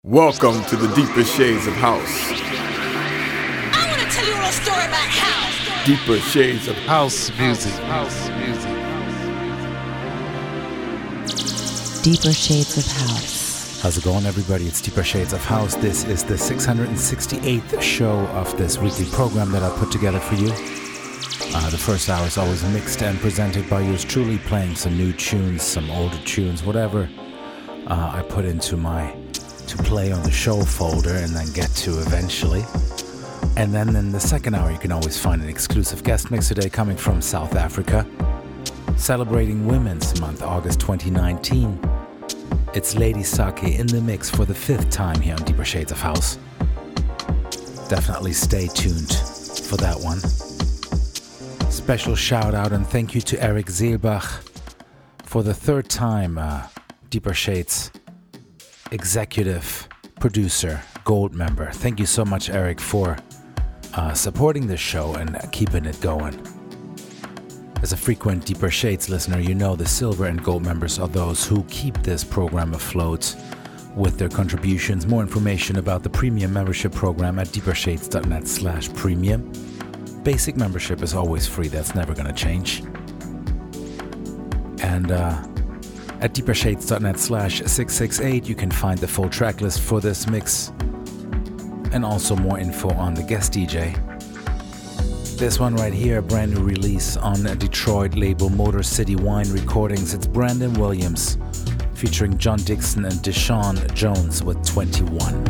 Welcome to the deeper shades of house. I want to tell you a little story about house. Deeper shades of House music. House music. Deeper Shades of House. How's it going, everybody? It's Deeper Shades of House. This is the 668th show of this weekly program that I put together for you. The first hour is always mixed and presented by yours truly, playing some new tunes, some older tunes, whatever I put into my to play on the show folder and then get to eventually. And then in the second hour, you can always find an exclusive guest mix today coming from South Africa, celebrating Women's Month, August 2019. It's Lady Sake in the mix for the 5th time here on Deeper Shades of House. Definitely stay tuned for that one. Special shout out and thank you to Eric Zeelbach for the 3rd time Deeper Shades executive producer, gold member. Thank you so much, Eric, for supporting this show and keeping it going. As a frequent Deeper Shades listener, you know the silver and gold members are those who keep this program afloat with their contributions. More information about the premium membership program at deepershades.net/premium. Basic membership is always free. That's never going to change. And at deepershades.net/668, you can find the full track list for this mix and also more info on the guest DJ. This one right here, a brand new release on a Detroit label, Motor City Wine Recordings. It's Brandon Williams featuring John Dixon and Deshaun Jones with 21.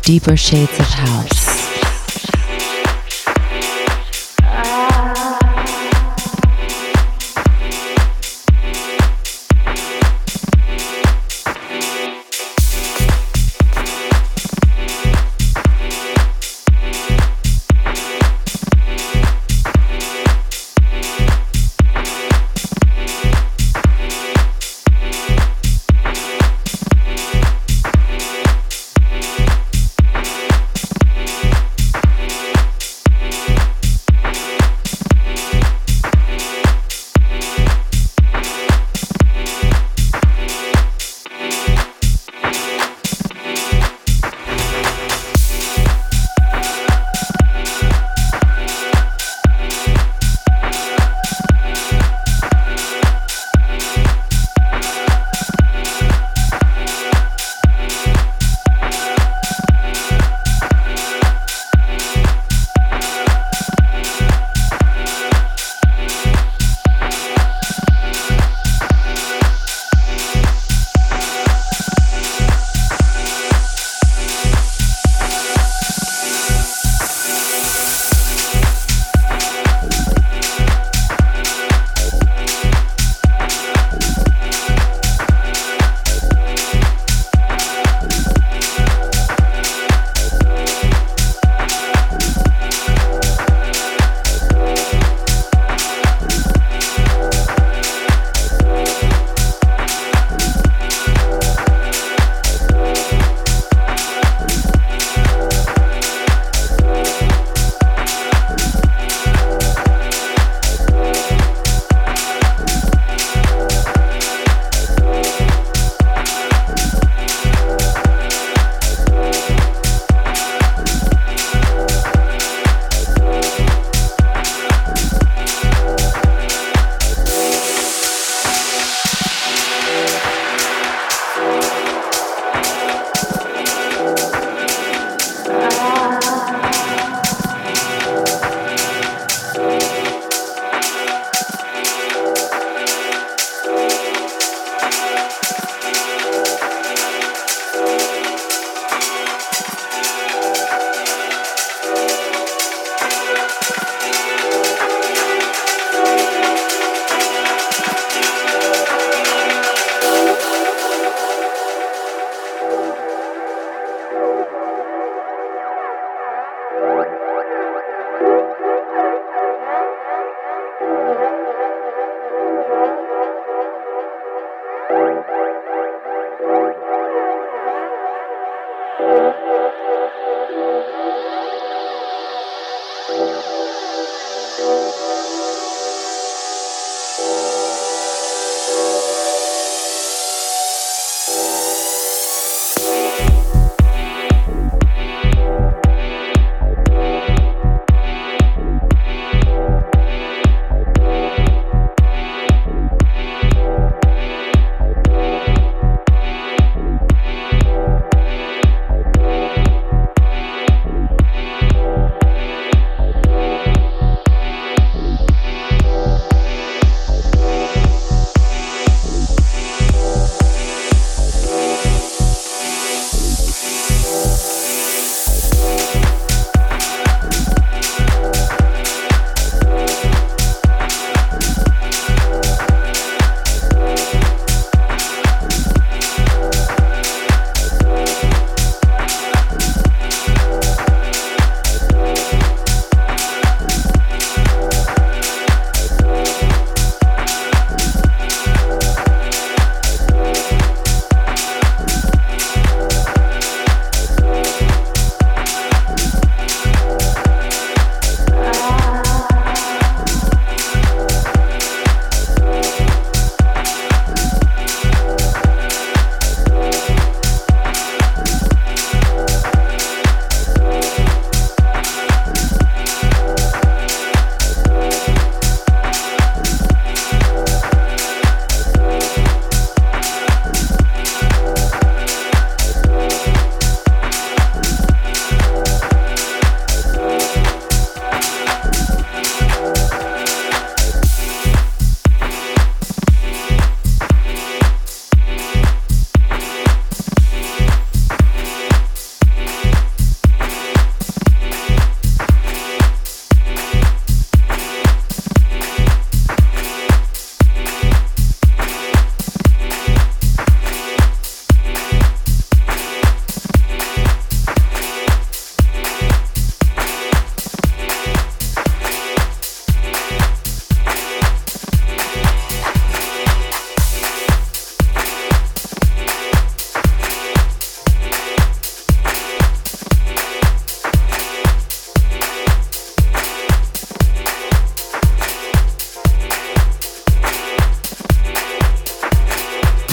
Deeper Shades of House.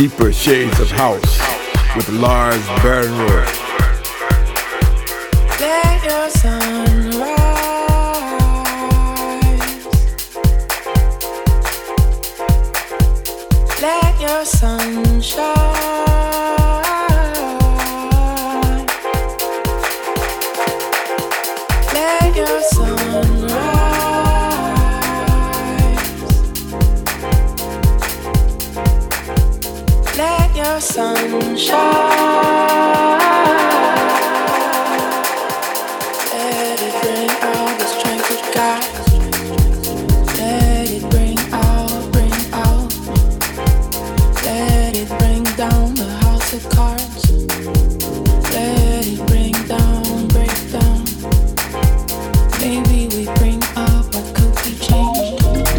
Deeper Shades of House with Lars Bernroth. Let your sun rise. Let your sun shine. Let your sun rise. Let your sun shine. Let it bring out the strength of God. Let it bring out. Let it bring down the house of cards. Let it bring down, break down. Maybe we bring up what could be changed.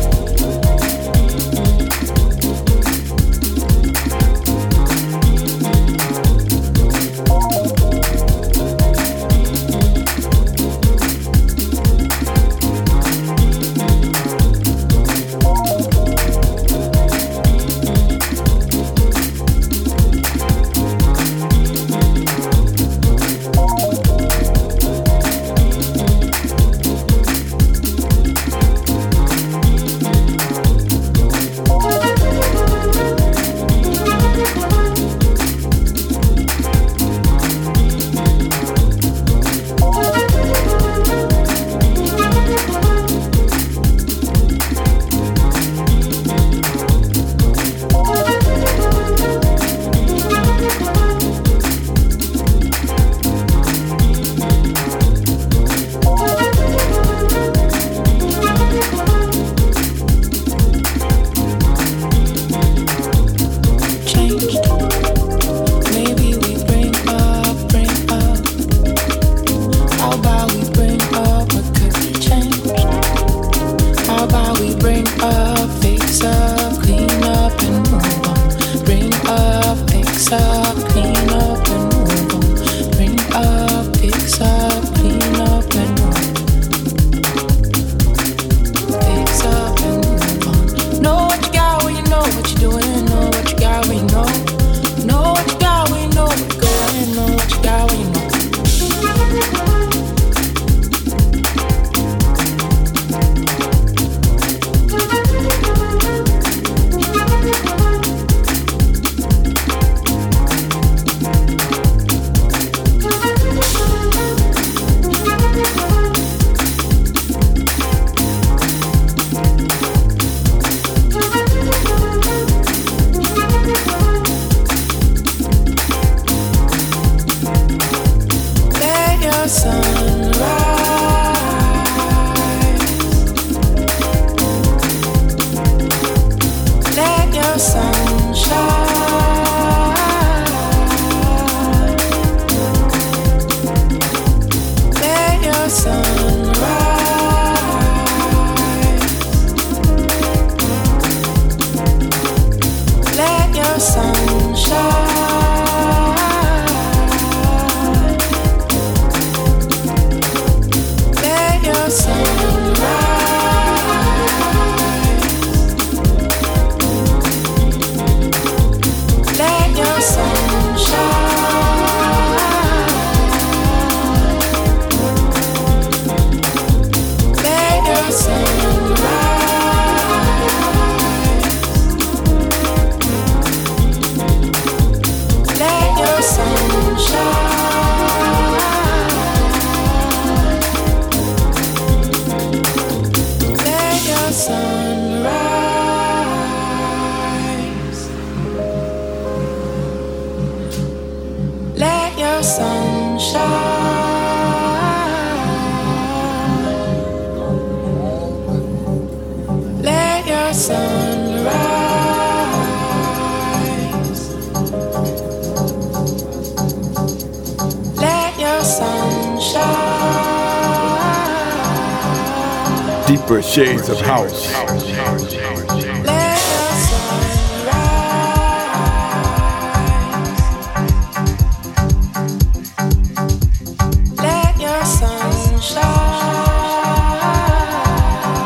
Deeper Shades of House.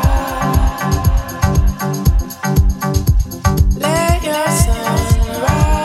Let your sun rise.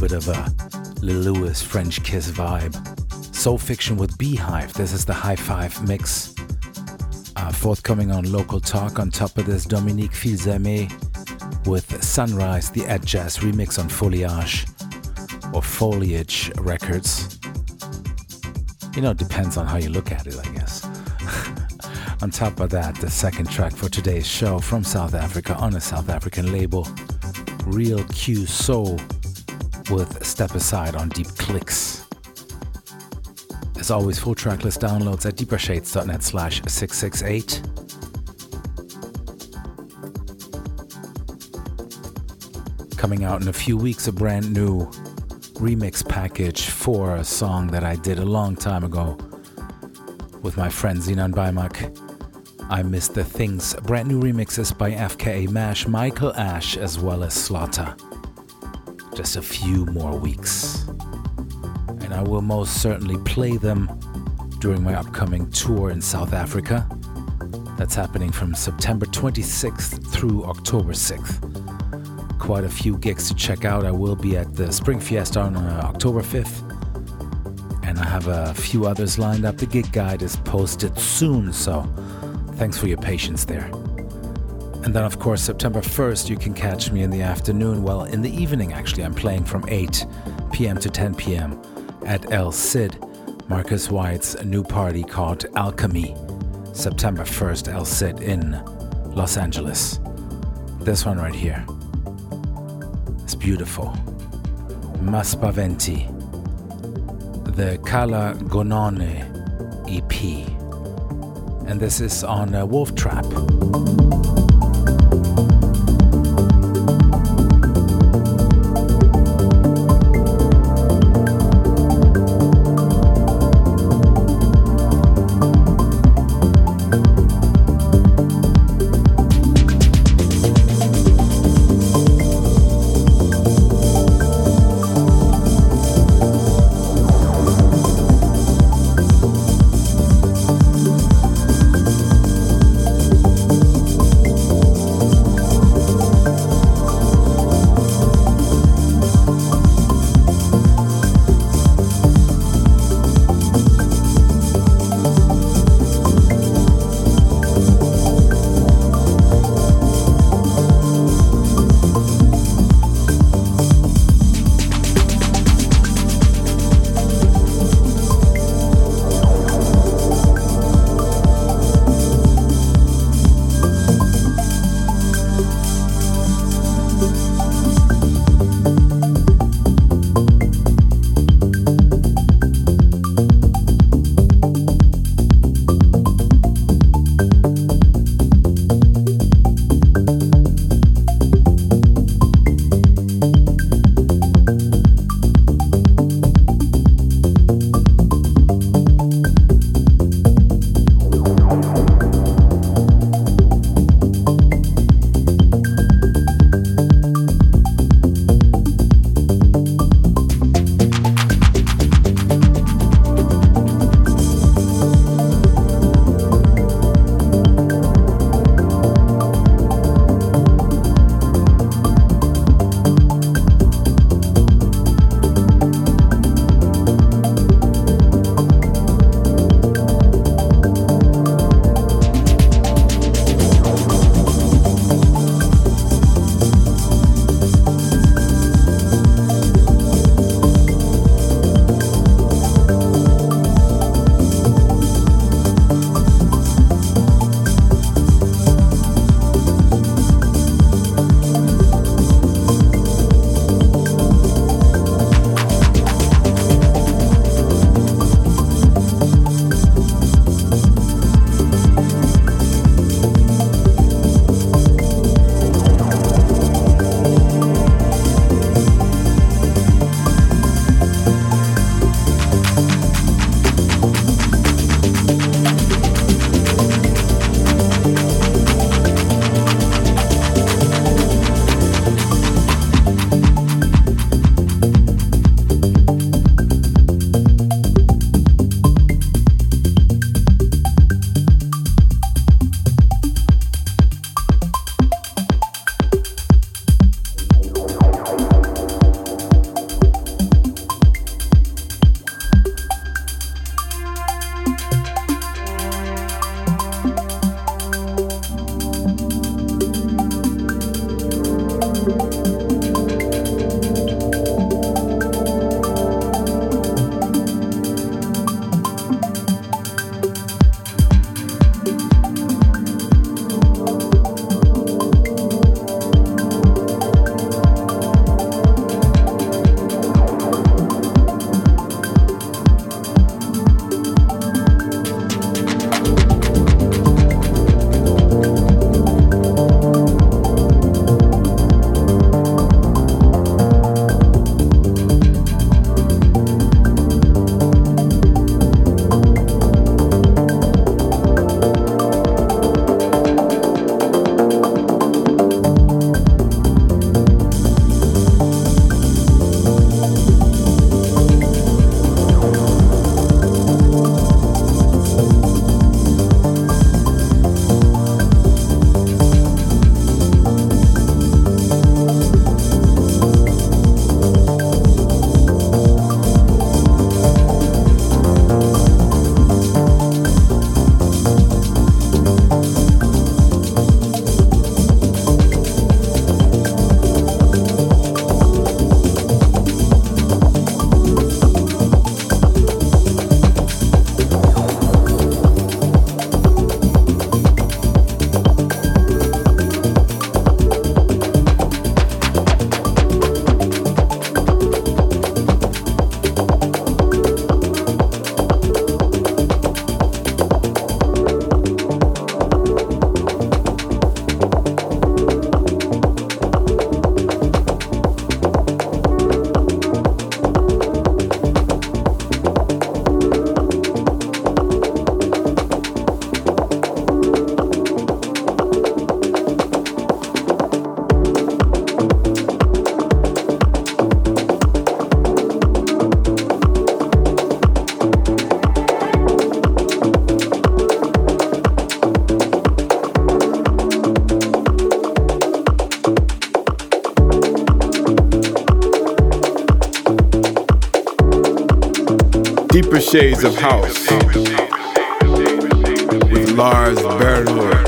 bit of a Lil Louis French Kiss vibe. Soul Fiction with Beehive. This is the High Five mix. Forthcoming on Local Talk. On top of this, Dominique Filzame with Sunrise, the Ed Jazz remix on Foliage or Foliage Records. You know, it depends on how you look at it, I guess. On top of that, the second track for today's show from South Africa on a South African label, Real Q Soul with Step Aside on Deep Clicks. As always, full tracklist downloads at deepershades.net/668. Coming out in a few weeks, a brand new remix package for a song that I did a long time ago with my friend Zinan Baimak. I Miss the Things. Brand new remixes by FKA Mash, Michael Ash, as well as Slaughter. Just a few more weeks. And I will most certainly play them during my upcoming tour in South Africa. That's happening from September 26th through October 6th. Quite a few gigs to check out. I will be at the Spring Fiesta on October 5th. And I have a few others lined up. The gig guide is posted soon, so thanks for your patience there. And then, of course, September 1st, you can catch me in the afternoon. Well, in the evening, actually. I'm playing from 8 p.m. to 10 p.m. at El Cid, Marcus White's new party called Alchemy. September 1st, El Cid in Los Angeles. This one right here. It's beautiful. Maspaventi. The Kala Gonone EP. And this is on Wolf Trap. Deeper Shades of House with Lars Berner.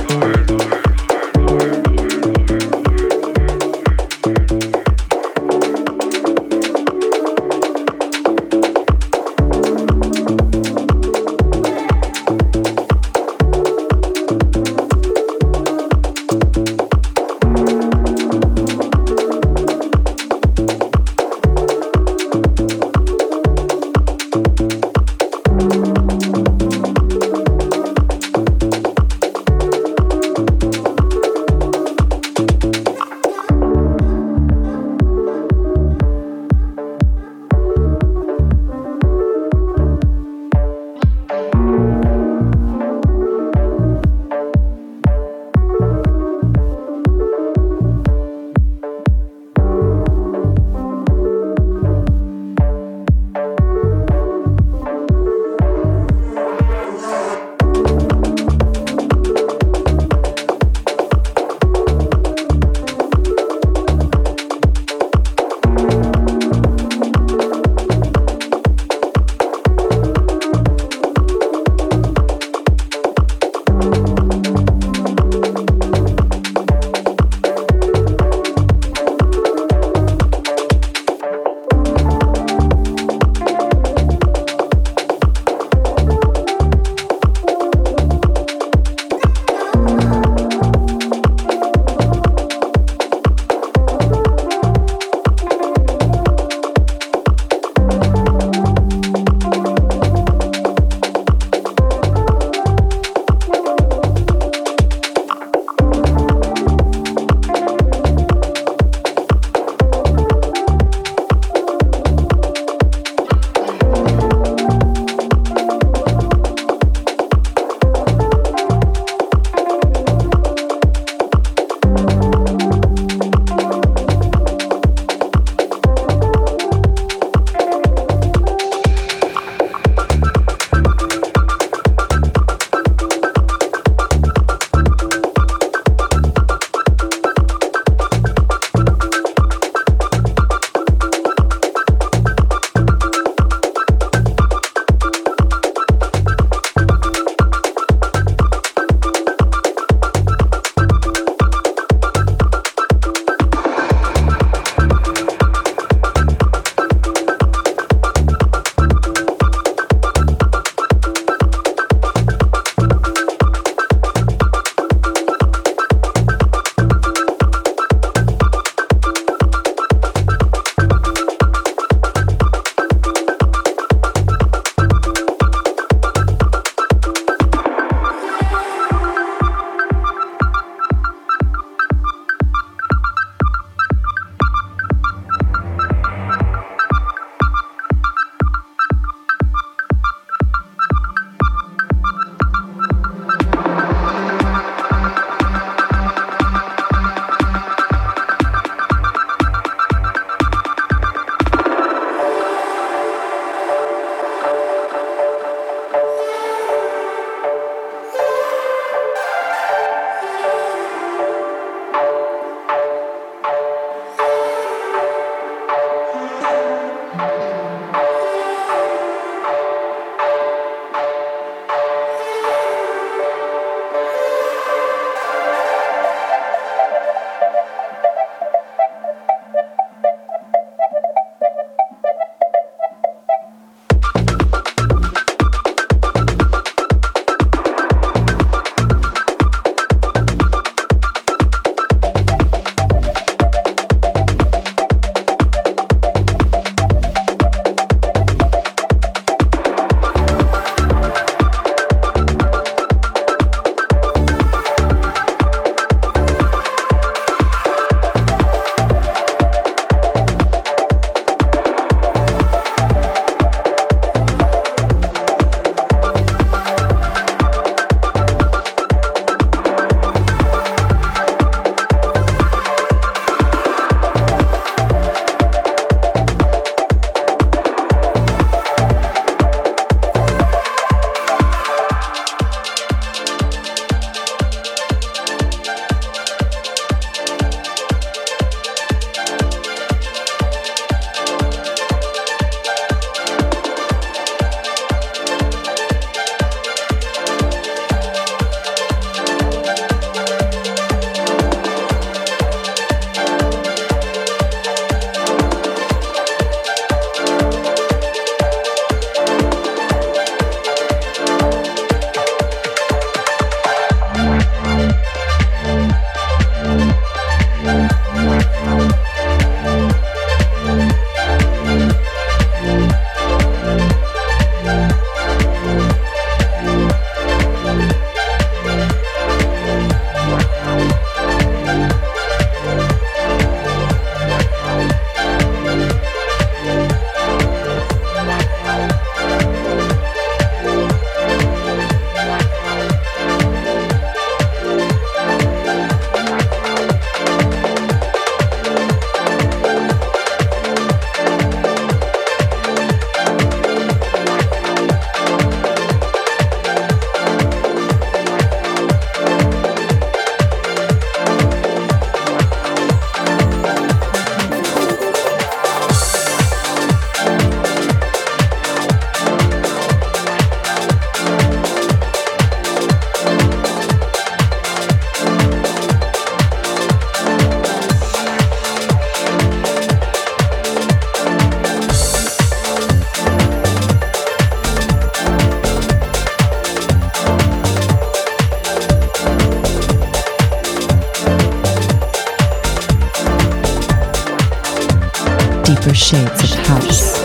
Shades of House.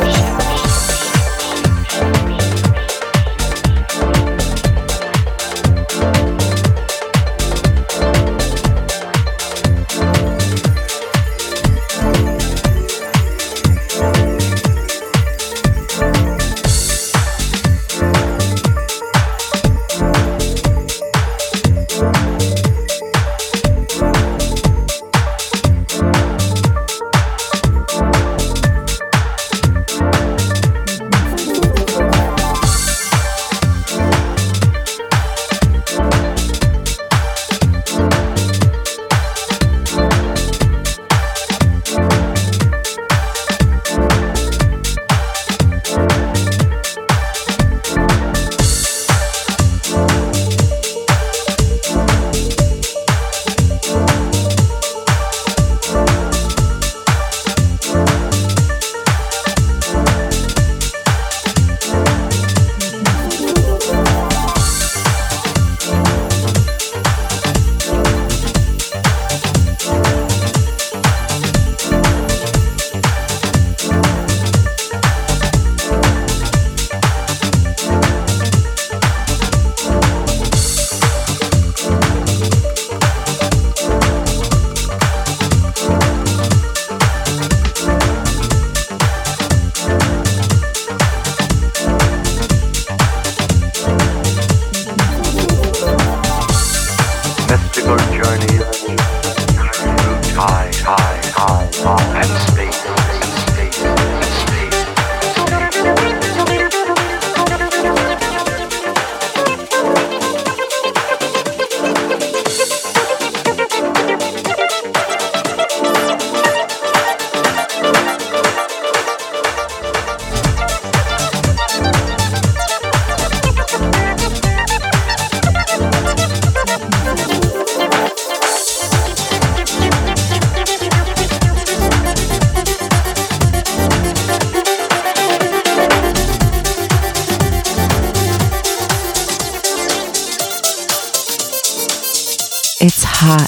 It's hot.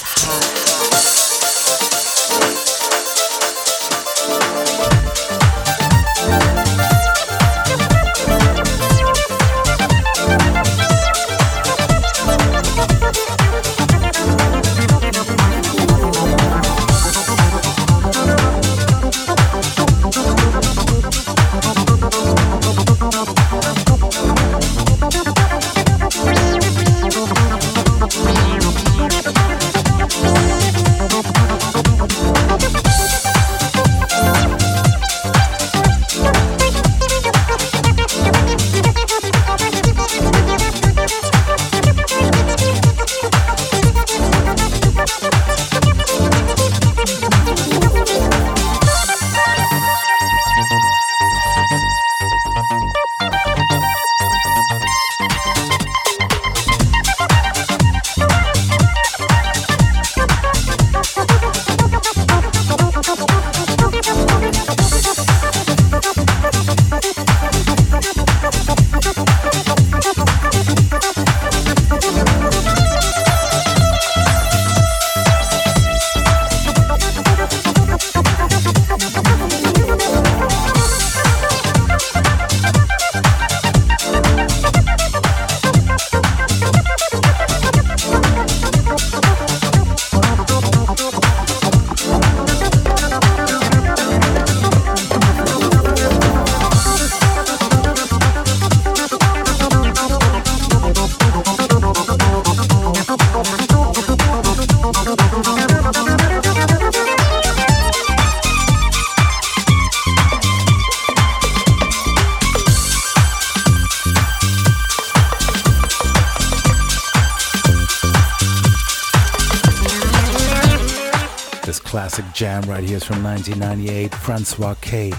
Classic jam right here is from 1998, Francois K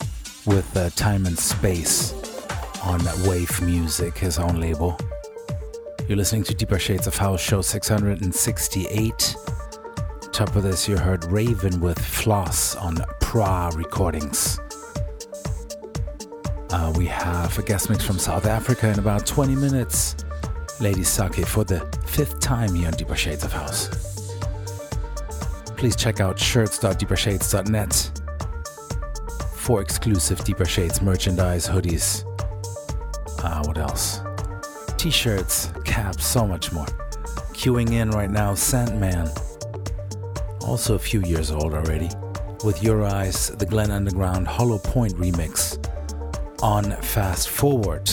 with Time and Space on Wave Music, his own label. You're listening to Deeper Shades of House, show 668. Top of this, you heard Raven with Floss on Pra Recordings. We have a guest mix from South Africa in about 20 minutes. Lady Sake for the 5th time here on Deeper Shades of House. Please check out shirts.deepershades.net for exclusive Deeper Shades merchandise, hoodies. What else? T-shirts, caps, so much more. Queuing in right now, Sandman. Also a few years old already. With Your Eyes, the Glen Underground Hollow Point remix on Fast Forward.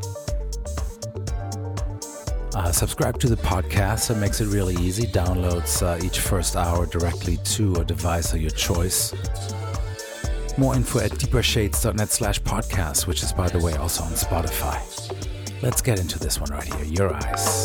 Subscribe to the podcast. It makes it really easy. Downloads each first hour directly to a device of your choice. More info at deepershades.net/podcast, which is, by the way, also on Spotify. Let's get into this one right here. Your Eyes.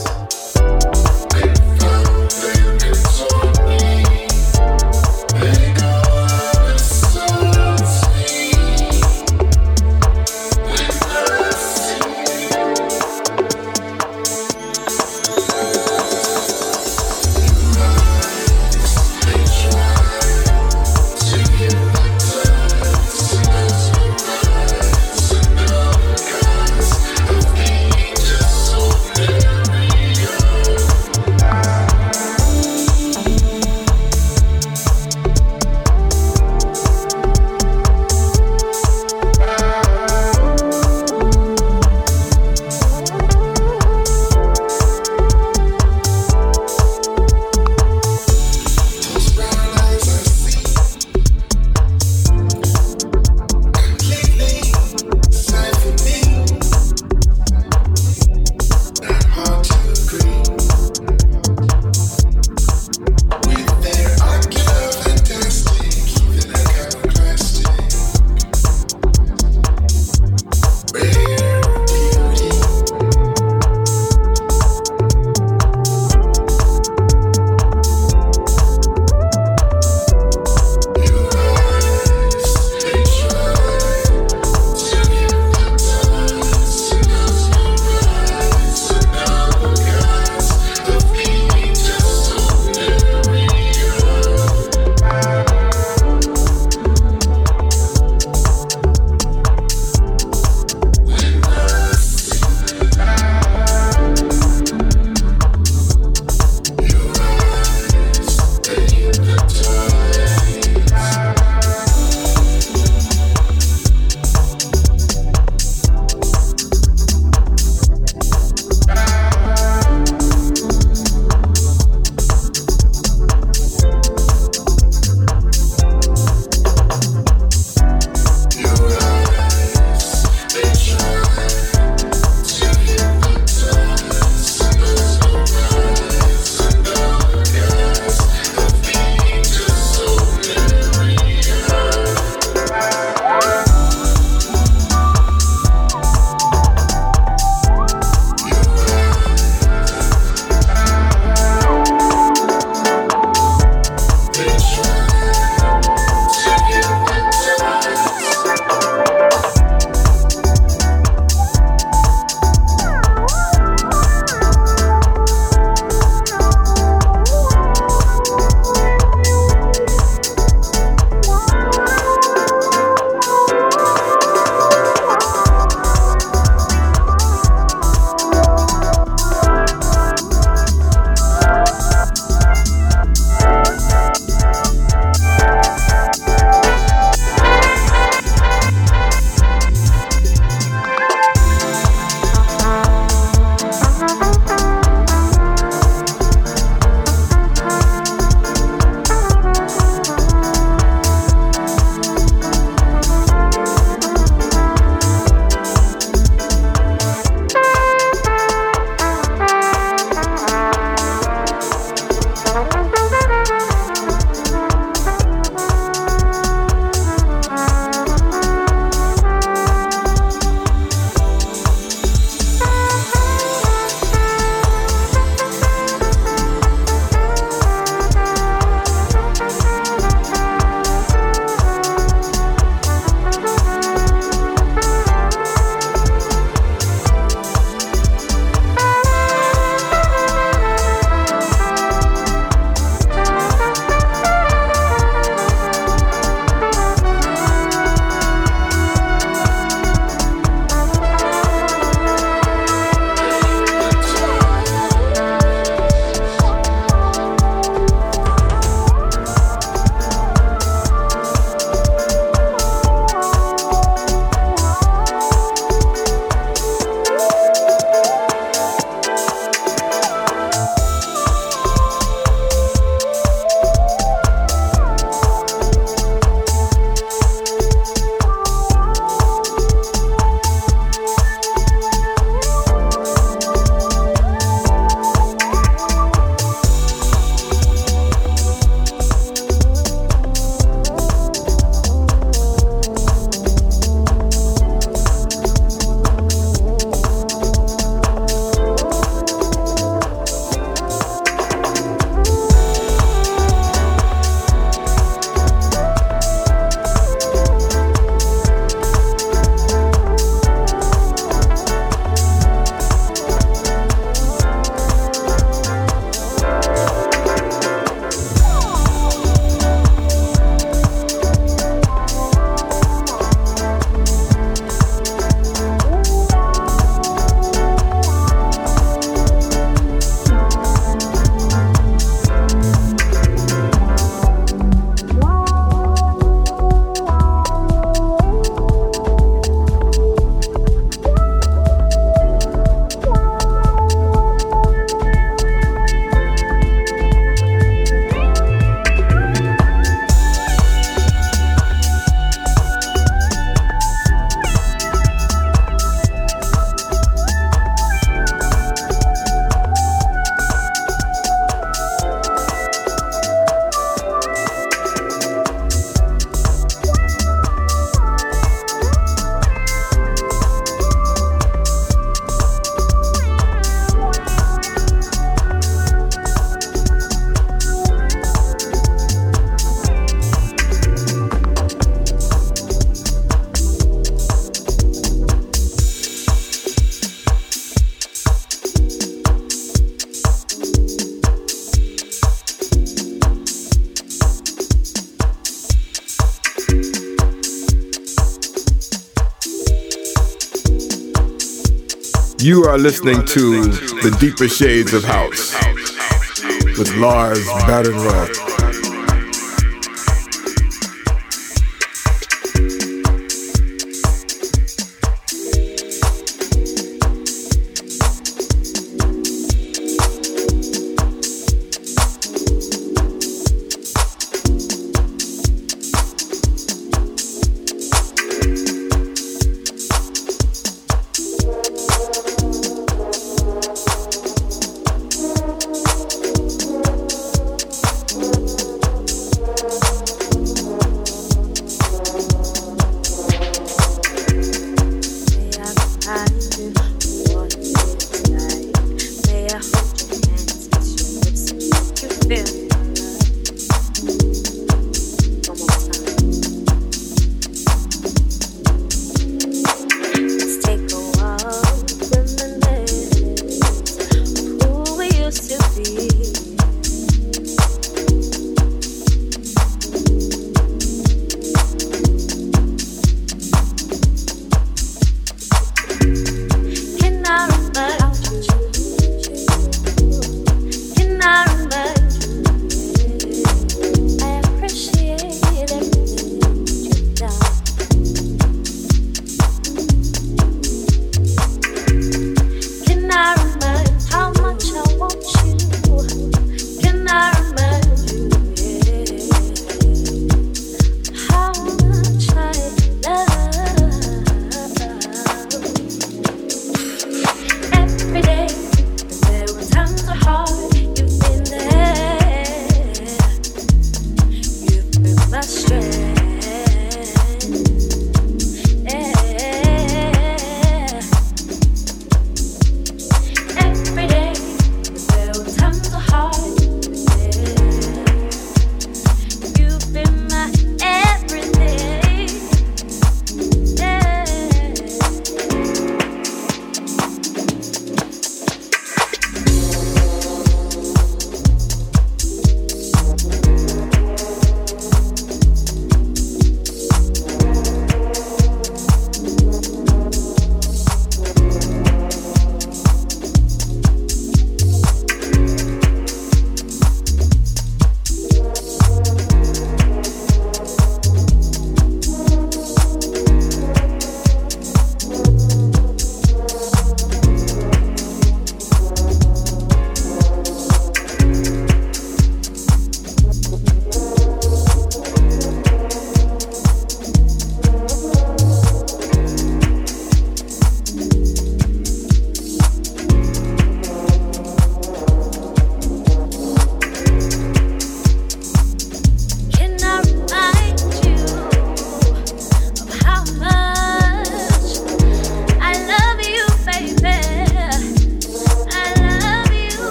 Yeah. You are listening to The Deeper Shades of House with Lars Badenroth.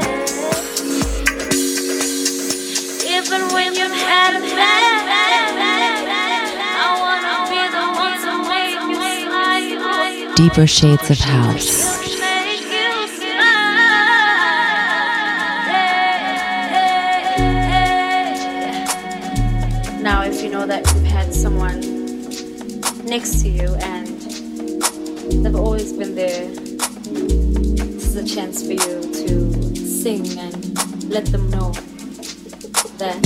Even when you've had a bad Deeper Shades of House. Now, if you know that you've had someone next to you and they've always been there, this is a chance for you to sing and let them know that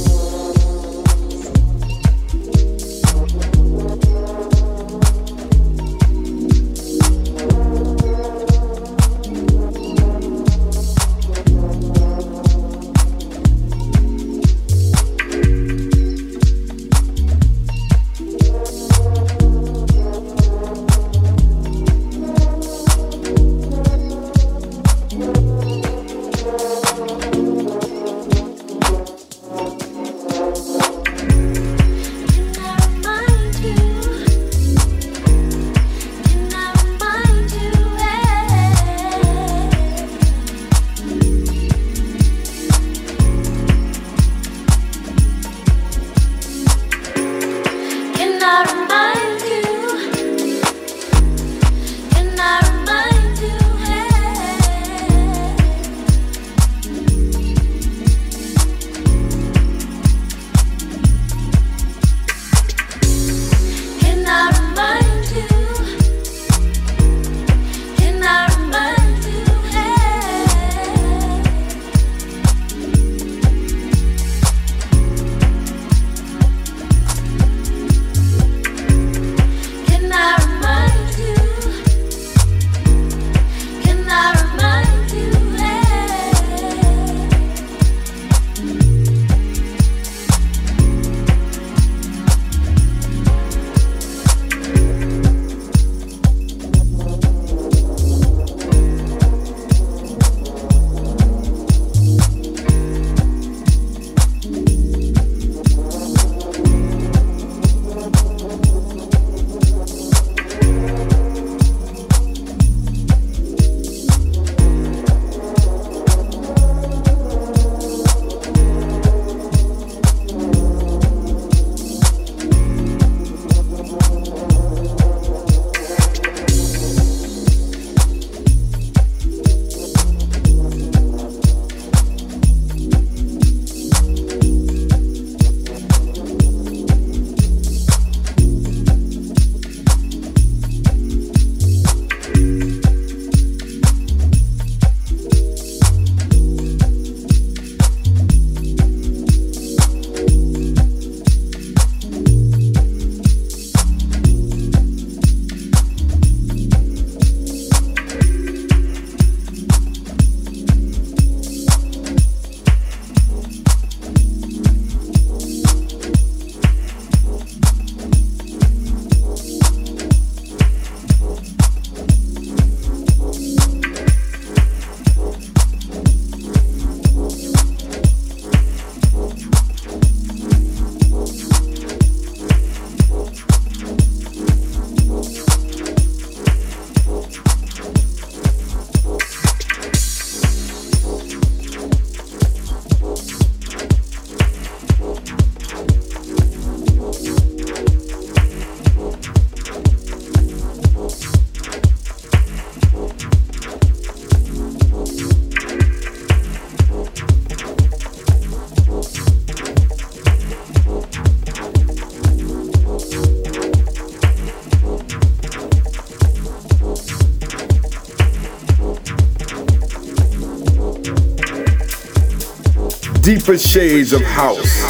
Deeper Shades of House.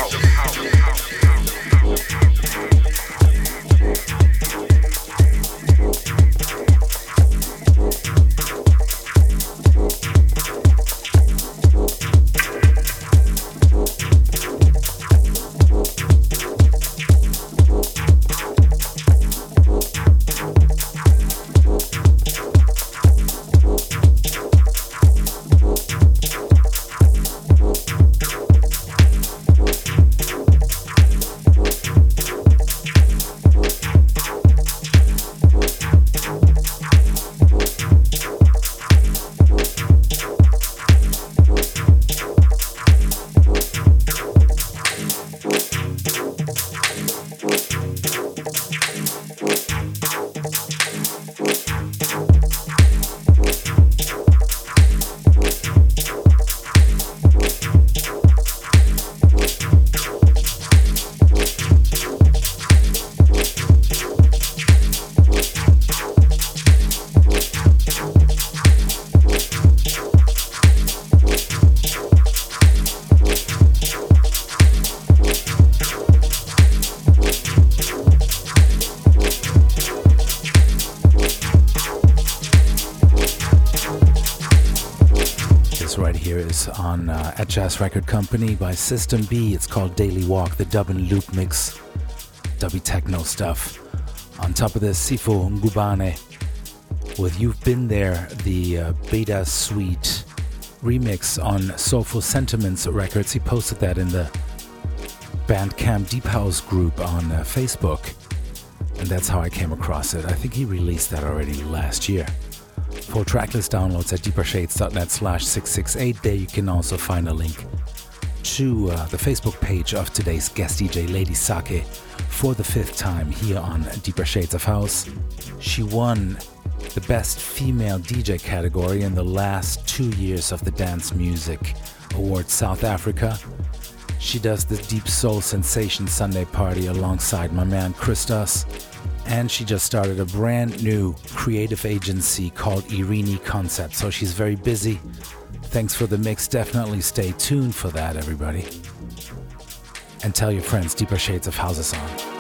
years on at Jazz Record Company by System B. It's called Daily Walk, the dub and loop mix, dubby techno stuff. On top of this, Sifo Ngubane with You've Been There, the Beta Suite remix on Soulful Sentiments Records. He posted that in the Bandcamp Deep House group on Facebook, and that's how I came across it. I think he released that already last year. Full tracklist downloads at deepershades.net/668. There you can also find a link to the Facebook page of today's guest DJ, Lady Sake, for the 5th time here on Deeper Shades of House. She won the Best Female DJ category in the last 2 years of the Dance Music Awards South Africa. She does the Deep Soul Sensation Sunday Party alongside my man Christos, and she just started a brand new creative agency called Irini Concept, so she's very busy. Thanks for the mix. Definitely stay tuned for that, everybody. And tell your friends Deeper Shades of House is on.